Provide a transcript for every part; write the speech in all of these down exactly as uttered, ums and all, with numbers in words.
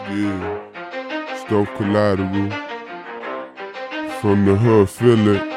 Yeah, Stealth Collateral. From the hood, feel it.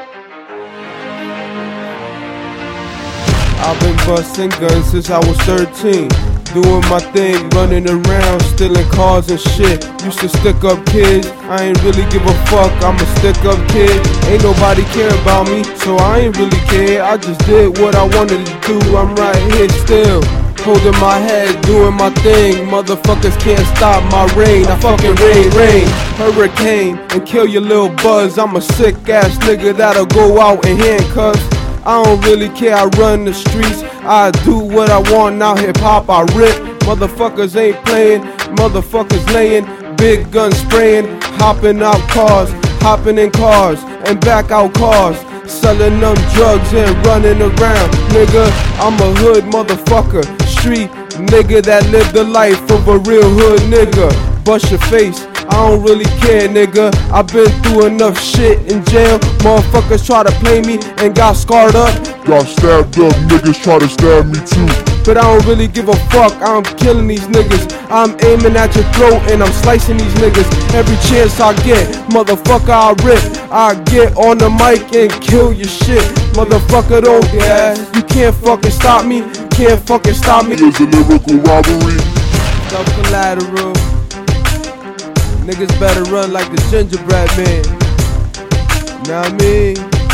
I've been busting guns since I was thirteen. Doing my thing, running around, stealing cars and shit. Used to stick up kids, I ain't really give a fuck, I'm a stick up kid. Ain't nobody care about me, so I ain't really care. I just did what I wanted to do, I'm right here still. Holding my head, doing my thing. Motherfuckers can't stop my reign. I fucking rain, rain, hurricane, and kill your little buzz. I'm a sick ass nigga that'll go out in handcuffs. I don't really care, I run the streets. I do what I want, now hip hop I rip. Motherfuckers ain't playing, motherfuckers laying. Big gun spraying, hopping out cars, hopping in cars, and back out cars. Selling them drugs and running around. Nigga, I'm a hood motherfucker. Street nigga that lived the life of a real hood nigga. Bust your face, I don't really care, nigga. I been through enough shit in jail. Motherfuckers try to play me and got scarred up. Got stabbed up, niggas try to stab me too. But I don't really give a fuck, I'm killing these niggas. I'm aiming at your throat and I'm slicing these niggas. Every chance I get, motherfucker I rip. I get on the mic and kill your shit. Motherfucker don't gas, you can't fucking stop me. Can't fucking stop me. It's a lyrical robbery. Stealth Collateral. Niggas better run like the gingerbread man. Know what I mean?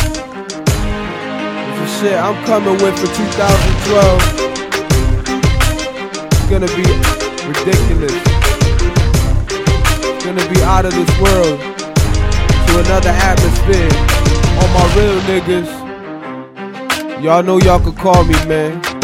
This is shit I'm coming with for two thousand twelve. It's gonna be ridiculous. It's gonna be out of this world to another atmosphere. All my real niggas, y'all know y'all could call me, man.